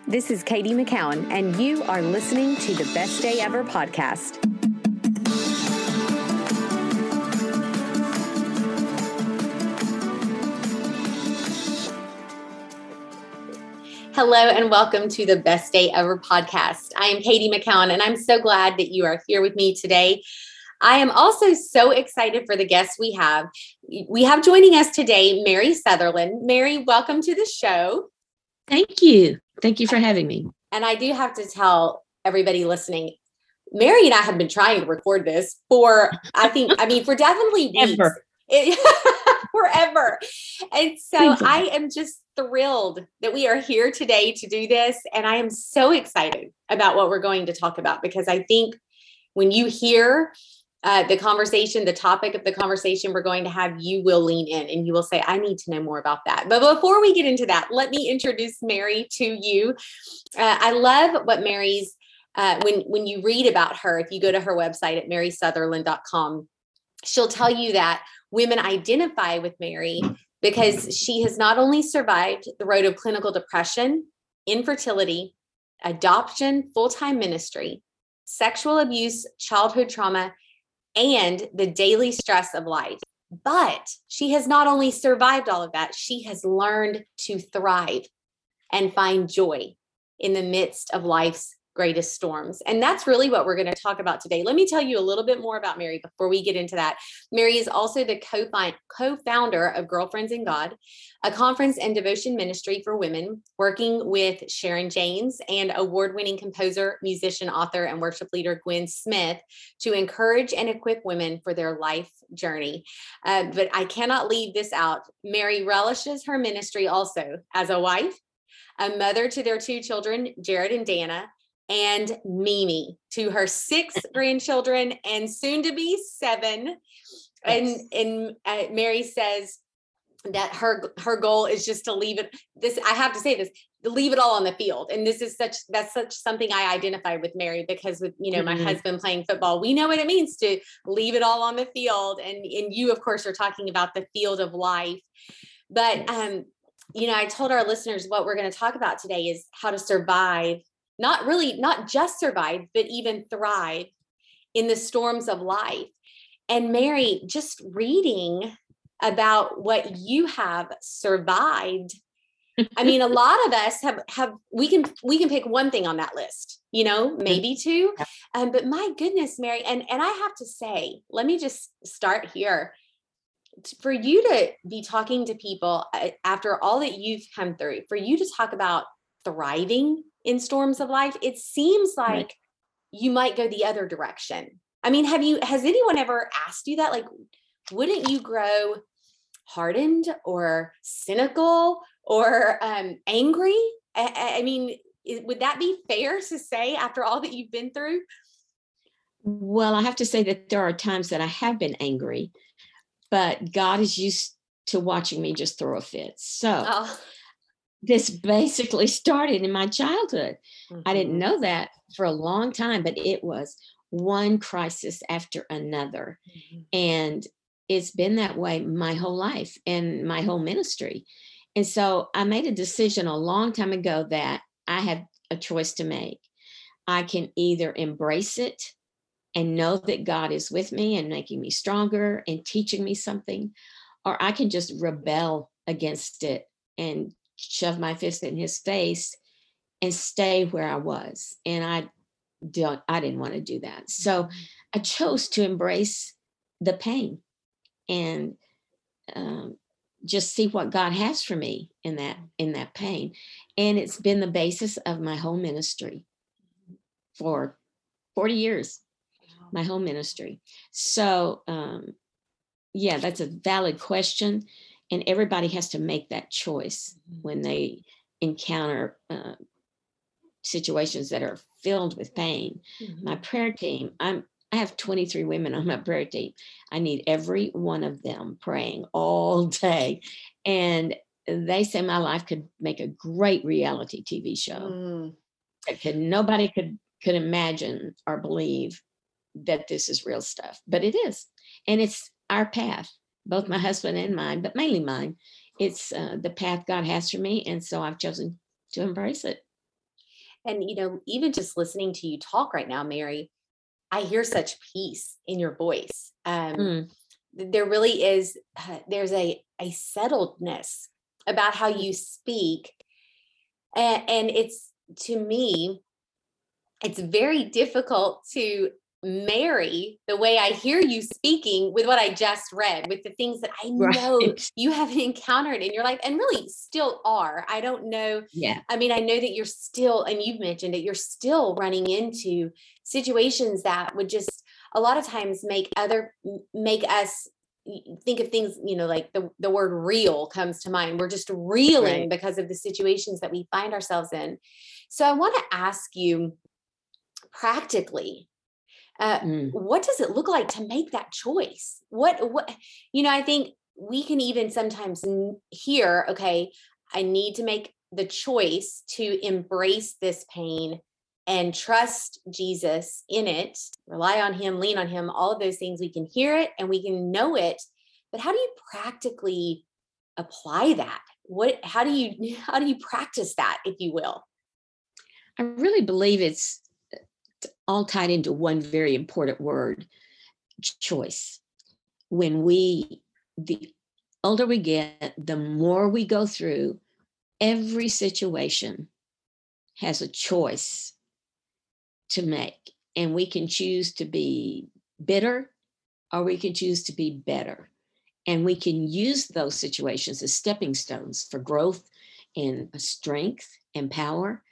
This is Katie McCowan, and you are listening to the Best Day Ever podcast. Hello, and welcome to the Best Day Ever podcast. I am Katie McCowan, and I'm so glad that you are here with me today. I am also so excited for the guests we have. We have joining us today, Mary Sutherland. Mary, welcome to the show. Thank you. Thank you for having me. And I do have to tell everybody listening, Mary and I have been trying to record this for definitely weeks. Forever. And so I am just thrilled that we are here today to do this. And I am so excited about what we're going to talk about, because I think when you hear the conversation, the topic of the conversation we're going to have, you will lean in and you will say, I need to know more about that. But before we get into that, let me introduce Mary to you. I love what Mary's, when you read about her, if you go to her website at marysutherland.com, she'll tell you that women identify with Mary because she has not only survived the road of clinical depression, infertility, adoption, full-time ministry, sexual abuse, childhood trauma, and the daily stress of life. But she has not only survived all of that, she has learned to thrive and find joy in the midst of life's greatest storms. And that's really what we're going to talk about today. Let me tell you a little bit more about Mary before we get into that. Mary is also the co-founder of Girlfriends in God, a conference and devotion ministry for women, working with Sharon James and award-winning composer, musician, author, and worship leader Gwen Smith to encourage and equip women for their life journey. But I cannot leave this out. Mary relishes her ministry also as a wife, a mother to their two children, Jared and Dana, and Mimi to her 6 grandchildren and soon to be 7. Yes. And Mary says that her goal is just to leave it. I have to say this, to leave it all on the field. And that's such something I identify with Mary, because with, my husband playing football, we know what it means to leave it all on the field. And you, of course, are talking about the field of life. But, I told our listeners what we're going to talk about today is how to survive. Not just survive, but even thrive in the storms of life. And Mary, just reading about what you have survived. I mean, a lot of us we can pick one thing on that list, maybe 2. But my goodness, Mary, and I have to say, let me just start here. For you to be talking to people after all that you've come through, for you to talk about thriving in storms of life, it seems like you might go the other direction. I mean, has anyone ever asked you that? Like, wouldn't you grow hardened or cynical or angry? I mean, would that be fair to say after all that you've been through? Well, I have to say that there are times that I have been angry, but God is used to watching me just throw a fit. So this basically started in my childhood. Mm-hmm. I didn't know that for a long time, but it was one crisis after another. Mm-hmm. And it's been that way my whole life and my whole ministry. And so I made a decision a long time ago that I have a choice to make. I can either embrace it and know that God is with me and making me stronger and teaching me something, or I can just rebel against it and shove my fist in his face and stay where I was. And I didn't want to do that. So I chose to embrace the pain and just see what God has for me in that pain. And it's been the basis of my whole ministry for 40 years, my whole ministry. So that's a valid question. And everybody has to make that choice when they encounter situations that are filled with pain. Mm-hmm. My prayer team, I have 23 women on my prayer team. I need every one of them praying all day. And they say my life could make a great reality TV show. Nobody could imagine or believe that this is real stuff, but it is. And it's our path. Both my husband and mine, but mainly mine. It's the path God has for me. And so I've chosen to embrace it. And, even just listening to you talk right now, Mary, I hear such peace in your voice. There really is, there's a settledness about how you speak. And it's, to me, it's very difficult to marry the way I hear you speaking with what I just read, with the things that I know you have encountered in your life and really still are. I don't know. Yeah. I mean, I know that you're still, and you've mentioned it, you're still running into situations that would just a lot of times make us think of things, like the word real comes to mind. We're just reeling because of the situations that we find ourselves in. So I want to ask you practically, what does it look like to make that choice? What, I think we can even sometimes hear, okay, I need to make the choice to embrace this pain and trust Jesus in it, rely on him, lean on him, all of those things. We can hear it and we can know it, but how do you practically apply that? How do you practice that, if you will? I really believe it's all tied into one very important word, choice. The older we get, the more we go through, every situation has a choice to make. And we can choose to be bitter or we can choose to be better. And we can use those situations as stepping stones for growth and strength and power.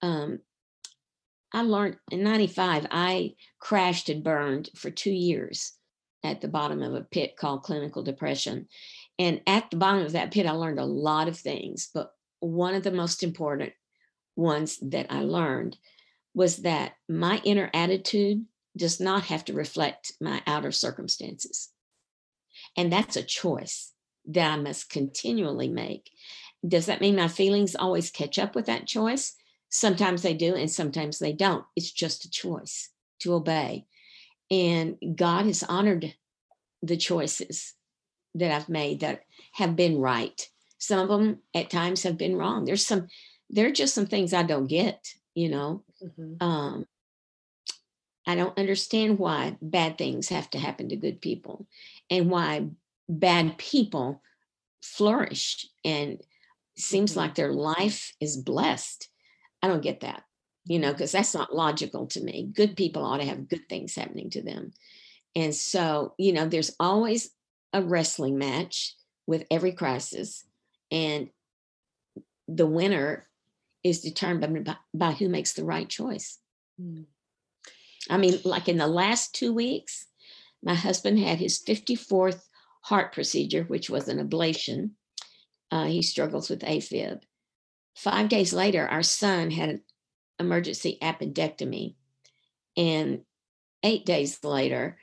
I learned in 95, I crashed and burned for 2 years at the bottom of a pit called clinical depression. And at the bottom of that pit, I learned a lot of things. But one of the most important ones that I learned was that my inner attitude does not have to reflect my outer circumstances. And that's a choice that I must continually make. Does that mean my feelings always catch up with that choice? Sometimes they do, and sometimes they don't. It's just a choice to obey. And God has honored the choices that I've made that have been right. Some of them at times have been wrong. There are just some things I don't get, Mm-hmm. I don't understand why bad things have to happen to good people and why bad people flourish and seems like their life is blessed. I don't get that, because that's not logical to me. Good people ought to have good things happening to them. And so, there's always a wrestling match with every crisis. And the winner is determined by who makes the right choice. I mean, like in the last 2 weeks, my husband had his 54th heart procedure, which was an ablation. He struggles with AFib. 5 days later, our son had an emergency appendectomy. And 8 days later,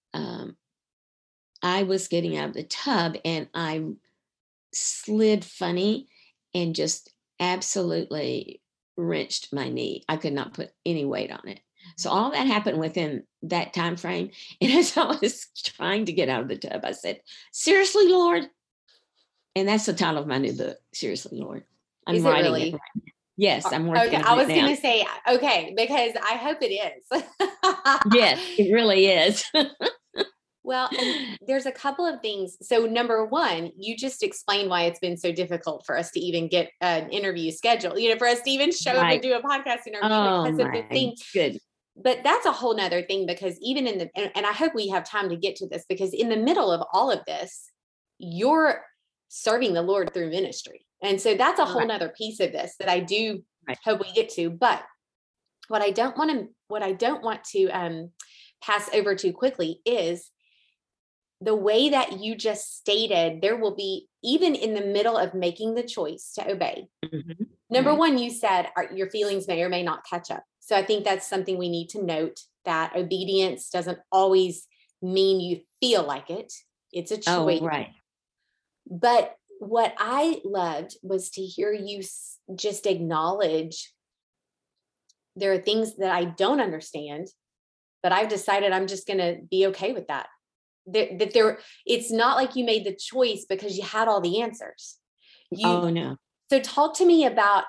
I was getting out of the tub and I slid funny and just absolutely wrenched my knee. I could not put any weight on it. So all that happened within that time frame. And as I was trying to get out of the tub, I said, "Seriously, Lord?" And that's the title of my new book, Seriously, Lord. I'm writing it right now. Yes, I'm working on it now. I was going to say, okay, because I hope it is. Yes, it really is. Well, and there's a couple of things. So number one, you just explained why it's been so difficult for us to even get an interview scheduled, for us to even show up and do a podcast interview because of the thing. Good. But that's a whole nother thing, because even and I hope we have time to get to this, because in the middle of all of this, you're serving the Lord through ministry. And so that's a whole nother piece of this that I do hope we get to. But what I don't want to pass over too quickly is the way that you just stated. There will be, even in the middle of making the choice to obey. Mm-hmm. Number one, you said your feelings may or may not catch up. So I think that's something we need to note, that obedience doesn't always mean you feel like it. It's a choice. Oh, right. But what I loved was to hear you just acknowledge there are things that I don't understand, but I've decided I'm just going to be okay with that. It's not like you made the choice because you had all the answers. Oh, no. So talk to me about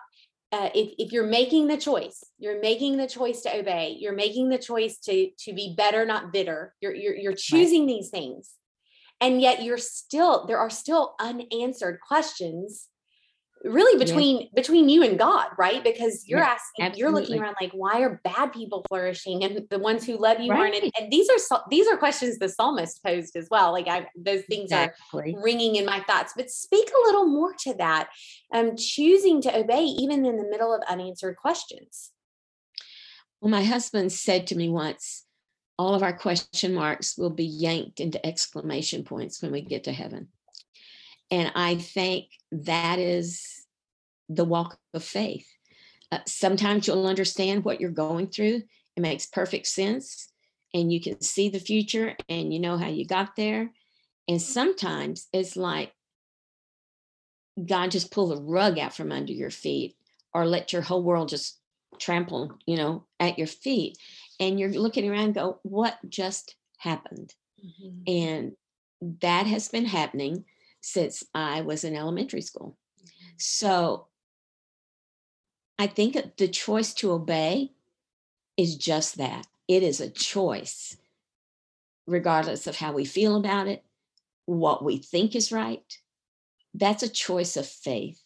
if you're making the choice, to obey, you're making the choice to be better, not bitter. You're choosing these things, and yet there are still unanswered questions really between you and God, right? Because you're asking, absolutely. You're looking around like, why are bad people flourishing and the ones who love you aren't? And these are questions the psalmist posed as well. Like those things are ringing in my thoughts. But speak a little more to that. Choosing to obey even in the middle of unanswered questions. Well, my husband said to me once, all of our question marks will be yanked into exclamation points when we get to heaven. And I think that is the walk of faith. Sometimes you'll understand what you're going through. It makes perfect sense. And you can see the future and you know how you got there. And sometimes it's like God just pull the rug out from under your feet or let your whole world just trample, at your feet. And you're looking around and go, what just happened? Mm-hmm. And that has been happening since I was in elementary school. So I think the choice to obey is just that. It is a choice, regardless of how we feel about it, what we think is right. That's a choice of faith.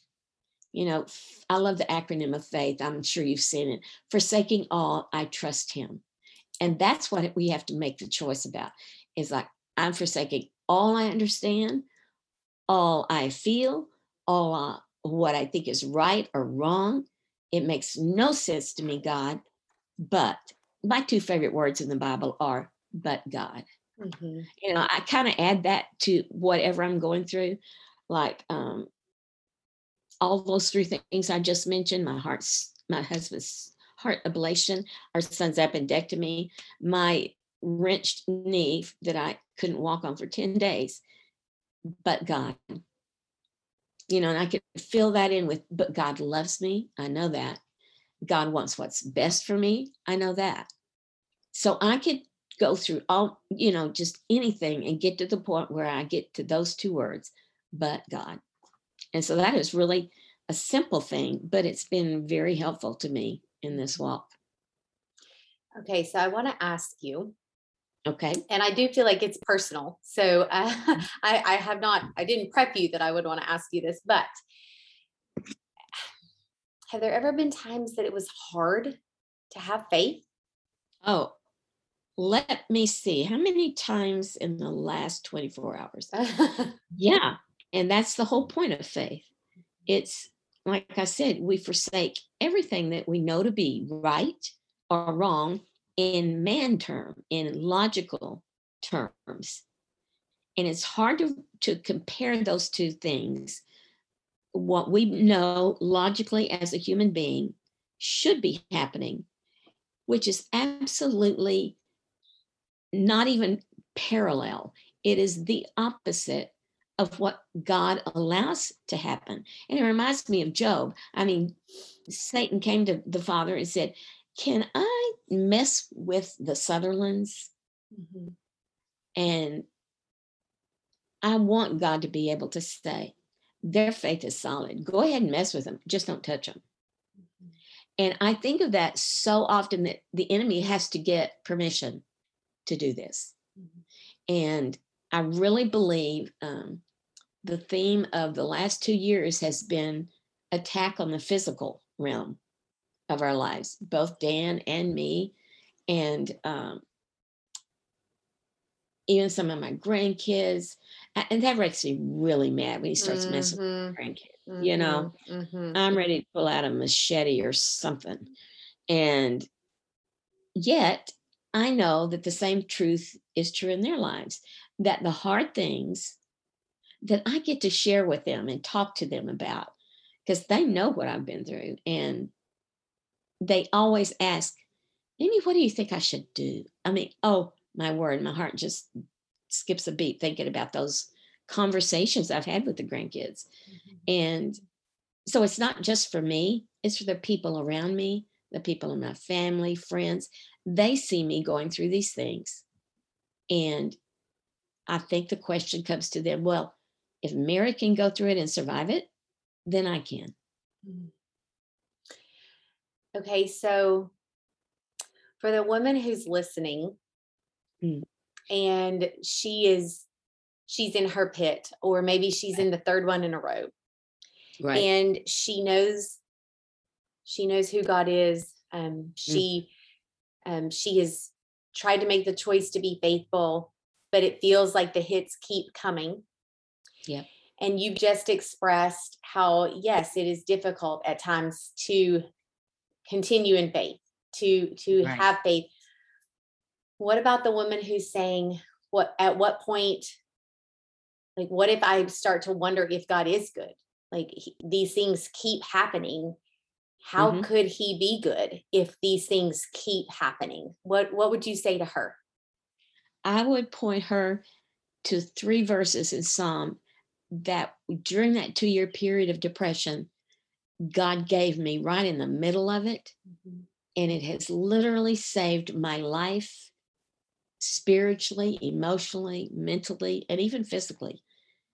I love the acronym of faith. I'm sure you've seen it. Forsaking all, I trust him. And that's what we have to make the choice about. Is like, I'm forsaking all I understand, all I feel, all what I think is right or wrong. It makes no sense to me, God, but my two favorite words in the Bible are, but God. Mm-hmm. I kind of add that to whatever I'm going through, like all those three things I just mentioned, my husband's heart ablation, our son's appendectomy, my wrenched knee that I couldn't walk on for 10 days, but God. And I could fill that in with, but God loves me. I know that. God wants what's best for me. I know that. So I could go through all, just anything and get to the point where I get to those two words, but God. And so that is really a simple thing, but it's been very helpful to me in this walk. Okay. So I want to ask you. Okay. And I do feel like it's personal. So I didn't prep you that I would want to ask you this, but have there ever been times that it was hard to have faith? Oh, let me see. How many times in the last 24 hours? Yeah. And that's the whole point of faith. It's like I said, we forsake everything that we know to be right or wrong in in logical terms. And it's hard to compare those two things. What we know logically as a human being should be happening, which is absolutely not even parallel. It is the opposite of what God allows to happen. And it reminds me of Job. I mean, Satan came to the Father and said, can I mess with the Sutherlands? Mm-hmm. And I want God to be able to say, their faith is solid. Go ahead and mess with them. Just don't touch them. Mm-hmm. And I think of that so often that the enemy has to get permission to do this. Mm-hmm. And I really believe the theme of the last 2 years has been attack on the physical realm of our lives, both Dan and me, and even some of my grandkids. And that makes me really mad when he starts messing with my grandkids. Mm-hmm. I'm ready to pull out a machete or something. And yet I know that the same truth is true in their lives, that the hard things that I get to share with them and talk to them about, because they know what I've been through. And they always ask, Amy, what do you think I should do? I mean, oh, my word, my heart just skips a beat thinking about those conversations I've had with the grandkids. Mm-hmm. And so it's not just for me, it's for the people around me, the people in my family, friends. They see me going through these things. And I think the question comes to them, well, if Mary can go through it and survive it, then I can. Okay, so for the woman who's listening, and she's in her pit, or maybe she's in the third one in a row, Right. and she knows who God is. She has tried to make the choice to be faithful, but it feels like the hits keep coming. Yeah. And you've just expressed how, yes, it is difficult at times to continue in faith, to Right. have faith. What about the woman who's saying, at what point, like, what if I start to wonder if God is good? Like, these things keep happening. How could he be good if these things keep happening? What would you say to her? I would point her to 3 verses in Psalm that during that 2-year period of depression, God gave me right in the middle of it. And it has literally saved my life spiritually, emotionally, mentally, and even physically.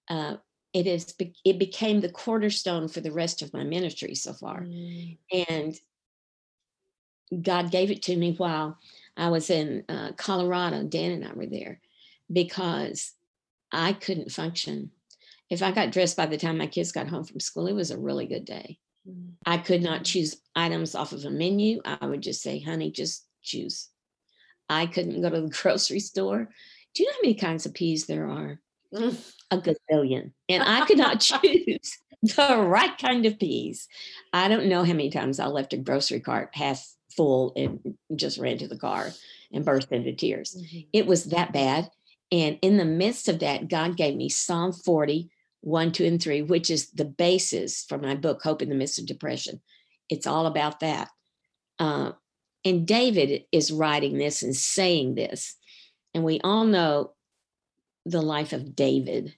It became the cornerstone for the rest of my ministry so far. And God gave it to me while I was in Colorado. Dan and I were there because I couldn't function. If I got dressed by the time my kids got home from school, it was a really good day. I could not choose items off of a menu. I would just say, honey, just choose. I couldn't go to the grocery store. Do you know how many kinds of peas there are? A gazillion. And I could not choose the right kind of peas. I don't know how many times I left a grocery cart half full and just ran to the car and burst into tears. It was that bad. And in the midst of that, God gave me Psalm 40, 1, 2, and 3, which is the basis for my book, Hope in the Midst of Depression. It's all about that. And David is writing this and saying this. And we all know the life of David.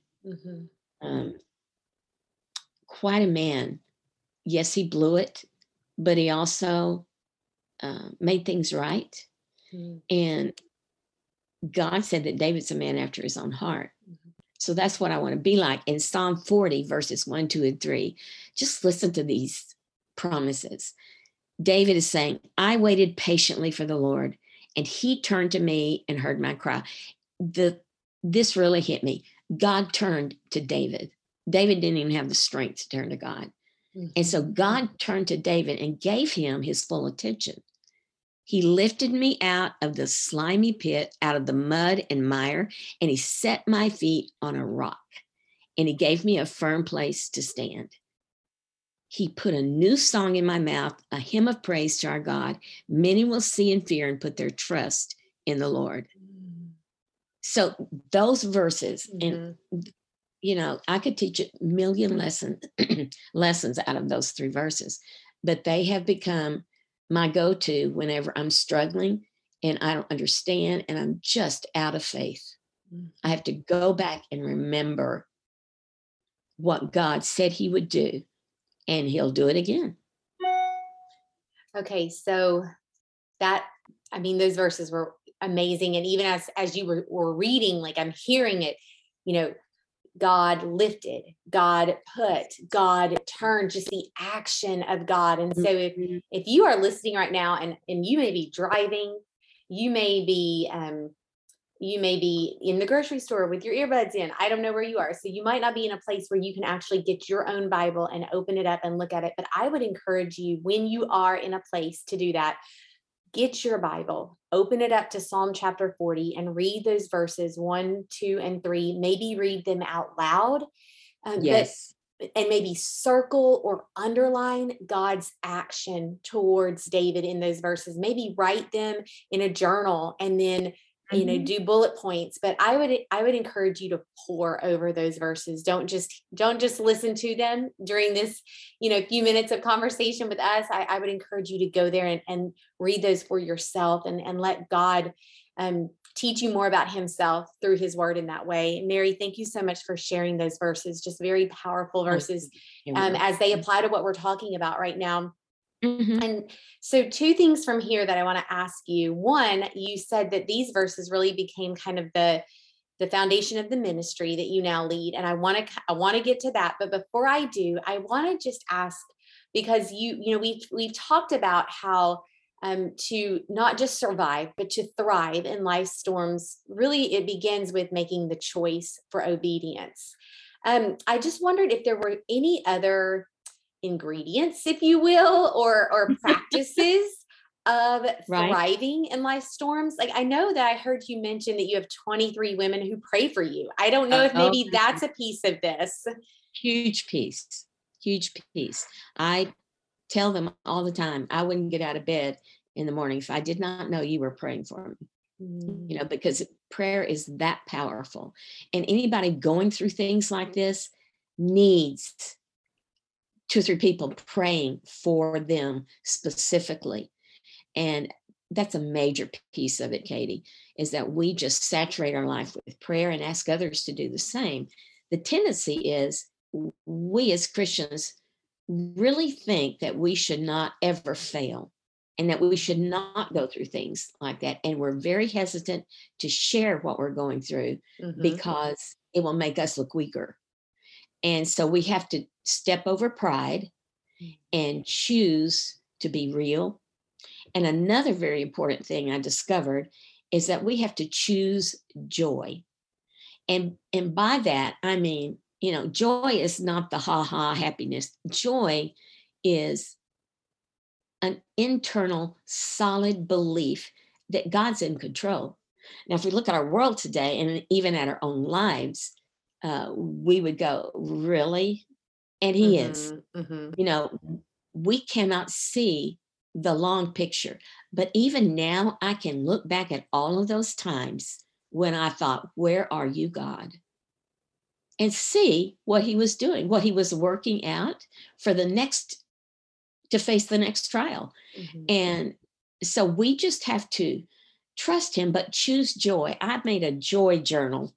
Quite a man. Yes, he blew it, but he also made things right. And God said that David's a man after his own heart. So that's what I want to be like. In Psalm 40, verses 1, 2, and 3, just listen to these promises. David is saying, I waited patiently for the Lord, and he turned to me and heard my cry. This really hit me. God turned to David. David didn't even have the strength to turn to God. And so God turned to David and gave him his full attention. He lifted me out of the slimy pit, out of the mud and mire, and he set my feet on a rock, and he gave me a firm place to stand. He put a new song in my mouth, a hymn of praise to our God. Many will see and fear and put their trust in the Lord. So those verses, and I could teach a million lessons out of those 3 verses, but they have become my go-to whenever I'm struggling and I don't understand and I'm just out of faith. I have to go back and remember what God said he would do, and he'll do it again. Okay, so those verses were amazing. And even as you were reading, like, I'm hearing it, God lifted, God put, God turned, just the action of God. And so if you are listening right now and you may be driving, you may be in the grocery store with your earbuds in, I don't know where you are. So you might not be in a place where you can actually get your own Bible and open it up and look at it. But I would encourage you, when you are in a place to do that, get your Bible, open it up to Psalm chapter 40 and read those verses 1, 2, and 3. Maybe read them out loud. Yes. And maybe circle or underline God's action towards David in those verses. Maybe write them in a journal and then do bullet points. But I would encourage you to pore over those verses. Don't just listen to them during this few minutes of conversation with us. I would encourage you to go there and read those for yourself and let God teach you more about himself through his word in that way. Mary, thank you so much for sharing those verses, just very powerful verses as they apply to what we're talking about right now. And so 2 things from here that I want to ask you. One, you said that these verses really became kind of the foundation of the ministry that you now lead. And I want to get to that. But before I do, I want to just ask because we've talked about how to not just survive, but to thrive in life storms. Really, it begins with making the choice for obedience. I just wondered if there were any other ingredients, if you will, or practices of thriving in life storms. Like, I know that I heard you mention that you have 23 women who pray for you. I don't know if maybe that's a piece of this. Huge piece. I tell them all the time, I wouldn't get out of bed in the morning if I did not know you were praying for me. Because prayer is that powerful. And anybody going through things like this needs 2 or 3 people praying for them specifically. And that's a major piece of it, Katie, is that we just saturate our life with prayer and ask others to do the same. The tendency is we as Christians really think that we should not ever fail and that we should not go through things like that. And we're very hesitant to share what we're going through because it will make us look weaker. And so we have to step over pride and choose to be real. And another very important thing I discovered is that we have to choose joy. And by that, I mean, joy is not the ha-ha happiness. Joy is an internal, solid belief that God's in control. Now, if we look at our world today and even at our own lives, we would go, really? And he is. We cannot see the long picture. But even now, I can look back at all of those times when I thought, where are you, God? And see what he was doing, what he was working out for to face the next trial. And so we just have to trust him, but choose joy. I've made a joy journal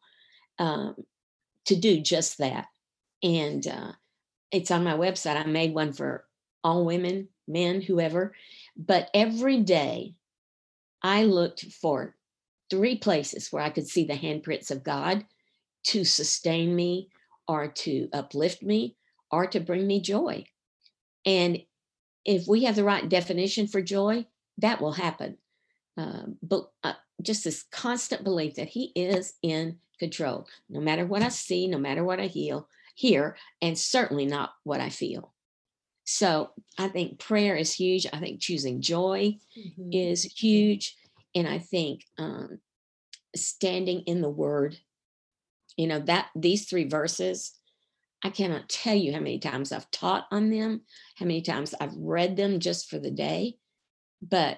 to do just that. And it's on my website. I made one for all women, men, whoever. But every day I looked for 3 places where I could see the handprints of God to sustain me or to uplift me or to bring me joy. And if we have the right definition for joy, that will happen. But just this constant belief that he is in control, no matter what I see, no matter what I hear, and certainly not what I feel. So I think prayer is huge. I think choosing joy is huge. And I think standing in the word, that these 3 verses, I cannot tell you how many times I've taught on them, how many times I've read them just for the day. But,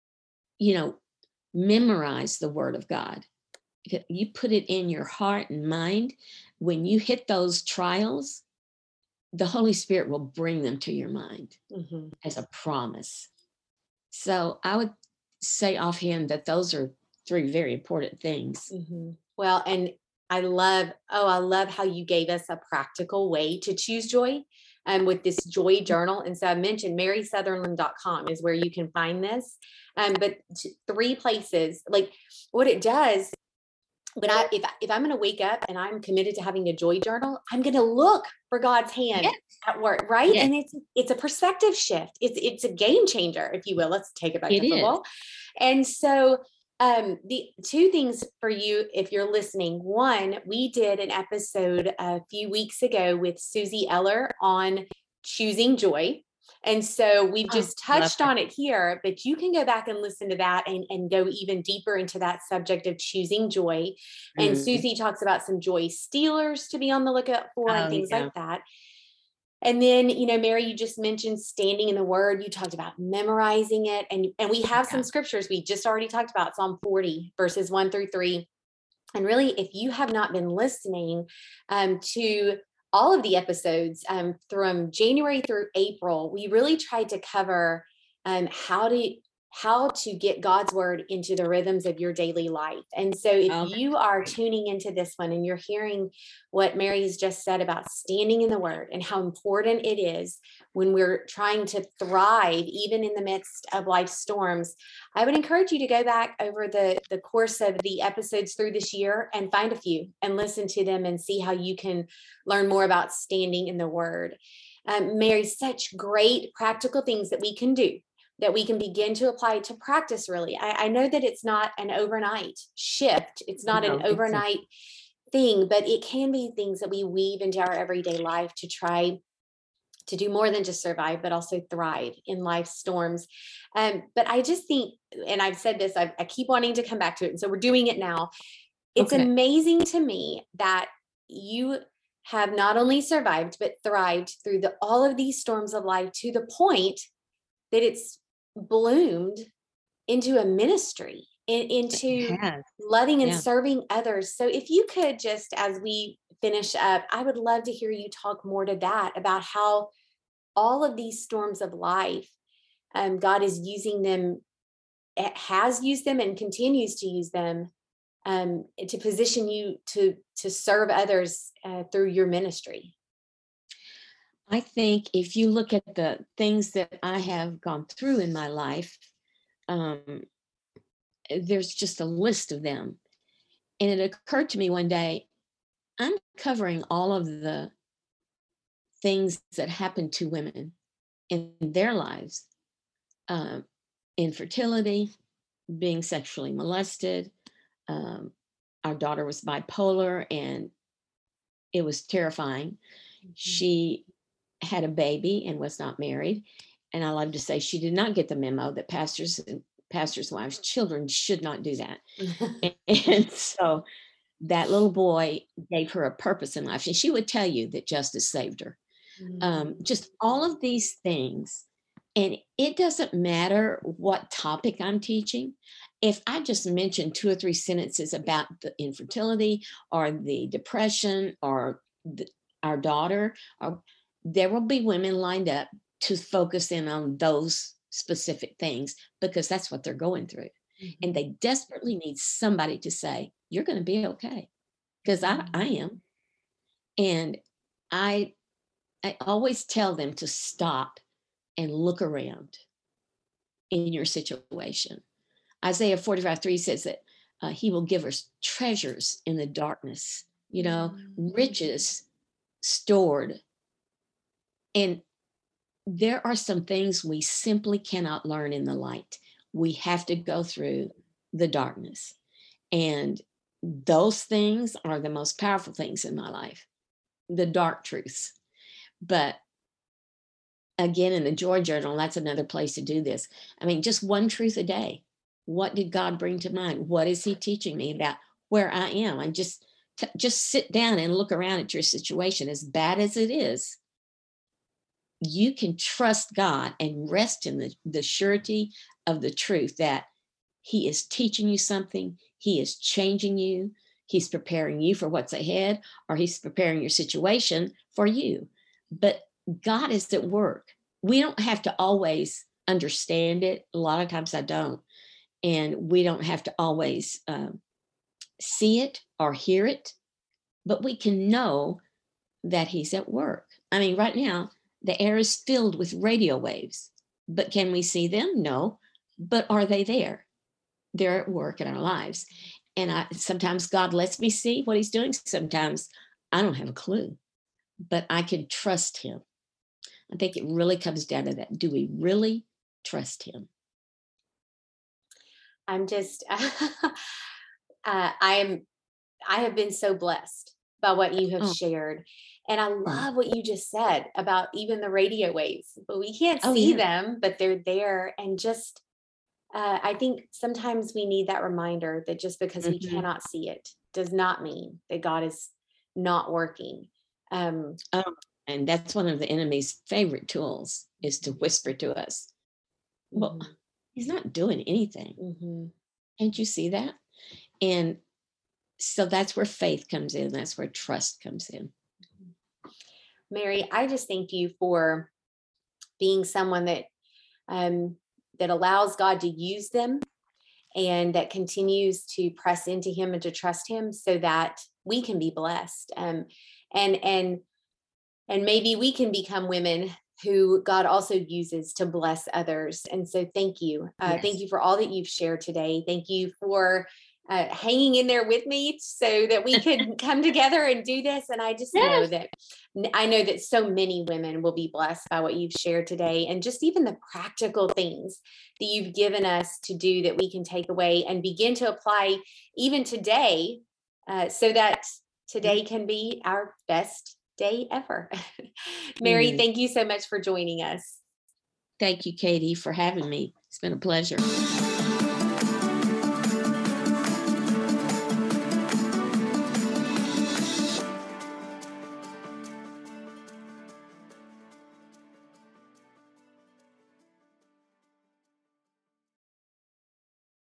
memorize the word of God. You put it in your heart and mind. When you hit those trials, the Holy Spirit will bring them to your mind as a promise. So I would say offhand that those are 3 very important things. Well, and I love how you gave us a practical way to choose joy with this joy journal. And so I mentioned marysutherland.com is where you can find this. But 3 places, like what it does, if I'm going to wake up and I'm committed to having a joy journal, I'm going to look for God's hand at work, right? Yes. And it's a perspective shift. It's a game changer, if you will. Let's take it back to football. And so the 2 things for you, if you're listening. One, we did an episode a few weeks ago with Susie Eller on choosing joy. And so we've just touched on it here, but you can go back and listen to that and go even deeper into that subject of choosing joy. And Susie talks about some joy stealers to be on the lookout for and things like that. And then, Mary, you just mentioned standing in the word. You talked about memorizing it. And we have some scriptures we just already talked about, Psalm 40, verses 1-3. And really, if you have not been listening to all of the episodes from January through April, we really tried to cover how to get God's word into the rhythms of your daily life. And so if you are tuning into this one and you're hearing what Mary has just said about standing in the word and how important it is when we're trying to thrive, even in the midst of life storms, I would encourage you to go back over the course of the episodes through this year and find a few and listen to them and see how you can learn more about standing in the word. Mary, such great practical things that we can do, that we can begin to apply to practice, really. I know that it's not an overnight shift. It's not an overnight thing, but it can be things that we weave into our everyday life to try to do more than just survive, but also thrive in life's storms. But I just think, and I've said this, I keep wanting to come back to it. And so we're doing it now. It's amazing to me that you have not only survived, but thrived through all of these storms of life to the point that it's bloomed into a ministry, into loving and serving others. So if you could just, as we finish up, I would love to hear you talk more to that, about how all of these storms of life, God is using them, has used them and continues to use them to position you to serve others through your ministry. I think if you look at the things that I have gone through in my life, there's just a list of them. And it occurred to me one day, I'm covering all of the things that happen to women in their lives. Infertility, being sexually molested. Our daughter was bipolar, and it was terrifying. Mm-hmm. She had a baby and was not married. And I love to say she did not get the memo that pastors' wives' children should not do that. And so that little boy gave her a purpose in life. And she would tell you that justice saved her. Mm-hmm. Just all of these things. And it doesn't matter what topic I'm teaching. If I just mention 2 or 3 sentences about the infertility or the depression or our daughter, there will be women lined up to focus in on those specific things, because that's what they're going through. Mm-hmm. And they desperately need somebody to say, you're going to be okay. Because I am. And I always tell them to stop and look around in your situation. Isaiah 45:3 says that he will give us treasures in the darkness, riches stored. And there are some things we simply cannot learn in the light. We have to go through the darkness. And those things are the most powerful things in my life, the dark truths. But again, in the Joy Journal, that's another place to do this. I mean, just one truth a day. What did God bring to mind? What is he teaching me about where I am? And just sit down and look around at your situation, as bad as it is. You can trust God and rest in the surety of the truth that he is teaching you something. He is changing you. He's preparing you for what's ahead, or he's preparing your situation for you. But God is at work. We don't have to always understand it. A lot of times I don't. And we don't have to always see it or hear it. But we can know that he's at work. I mean, right now, the air is filled with radio waves. But can we see them? No. But are they there? They're at work in our lives. And sometimes God lets me see what he's doing. Sometimes I don't have a clue. But I can trust him. I think it really comes down to that. Do we really trust him? I'm just, I have been so blessed by what you have shared. And I love what you just said about even the radio waves, but we can't see them, but they're there. And just, I think sometimes we need that reminder that just because we cannot see it does not mean that God is not working. And that's one of the enemy's favorite tools, is to whisper to us, well, he's not doing anything. Can't you see that? And so that's where faith comes in. That's where trust comes in. Mary, I just thank you for being someone that that allows God to use them, and that continues to press into him and to trust him so that we can be blessed. And maybe we can become women who God also uses to bless others. And so thank you. Thank you for all that you've shared today. Thank you for hanging in there with me so that we could come together and do this. And I just know that so many women will be blessed by what you've shared today, and just even the practical things that you've given us to do that we can take away and begin to apply even today, so that today can be our best day ever. Mary, thank you so much for joining us. Thank you, Katie, for having me. It's been a pleasure.